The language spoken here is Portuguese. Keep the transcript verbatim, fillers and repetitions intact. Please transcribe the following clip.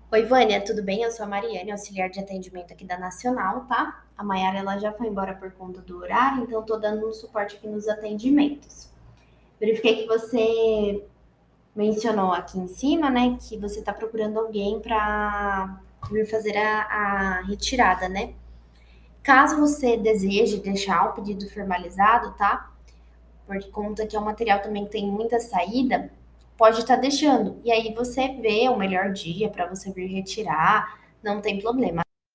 Oi, Vânia, tudo bem? Eu sou a Mariane, auxiliar de atendimento aqui da Nacional, tá? A Mayara, ela já foi embora por conta do horário, então tô dando um suporte aqui nos atendimentos. Verifiquei que você mencionou aqui em cima, né, que você tá procurando alguém para vir fazer a, a retirada, né? Caso você deseje deixar o pedido formalizado, tá? Por conta que é um material também que tem muita saída, pode estar deixando. E aí você vê o melhor dia para você vir retirar, não tem problema.